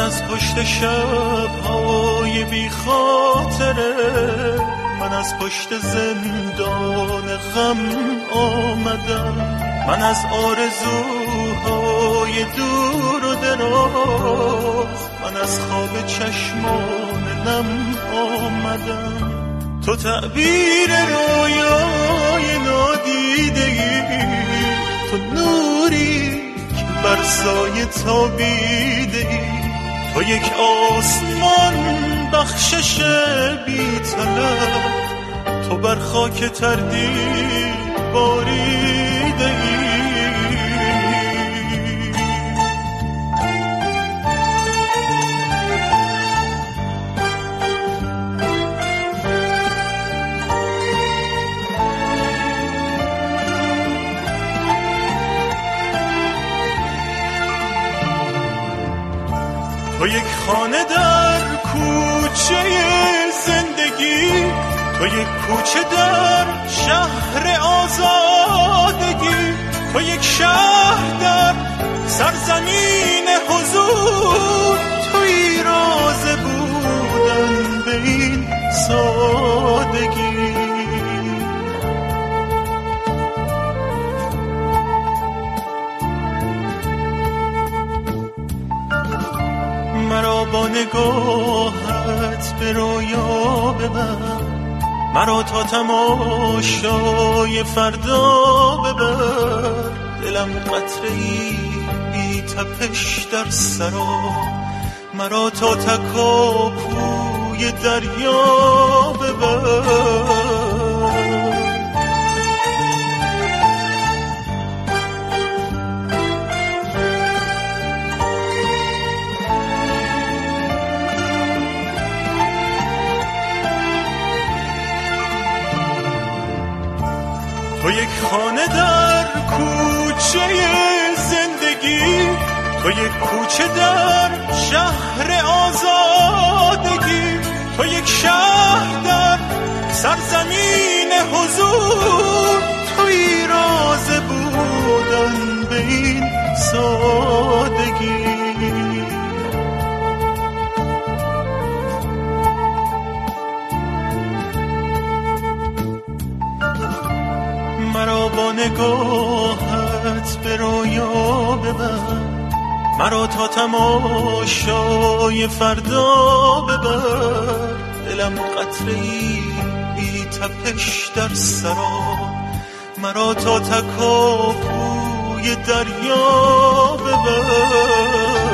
از پشت شب‌های بی خاطره، من از پشت زندان غم آمدم، من از آرزوهای دور و دراز، من از خواب چشمان نم آمدم. تو تعبیر رویای نادیده‌ای، تو نوری که بر سایه تابیده‌ای، تو یک آسمان بخشش بی طلب، تو بر خاک تردید باریده‌ای. تو یک خانه در کوچه زندگی، تو یک کوچه در شهر آزادگی، تو یک شهر در سرزمین حضور، توی راز بودن به این سادگی. مرا با نگاهت به رویا ببر، مرا تا تماشای فردا ببر، دلم قطره‌ای بی تپش در سرا، مرا تا تکاپوی دریا ببر. تو یک خانه در کوچه زندگی، تو یک کوچه در شهر آزادگی، تو یک شهر در سرزمین حضور، توی راز بودن به این سادگی. مرا با نگاهت به رویا ببر، مرا تا تماشای فردا ببر، دلم قطره‌ای بی تپش در سرا، مرا تا تکاپوی دریا ببر.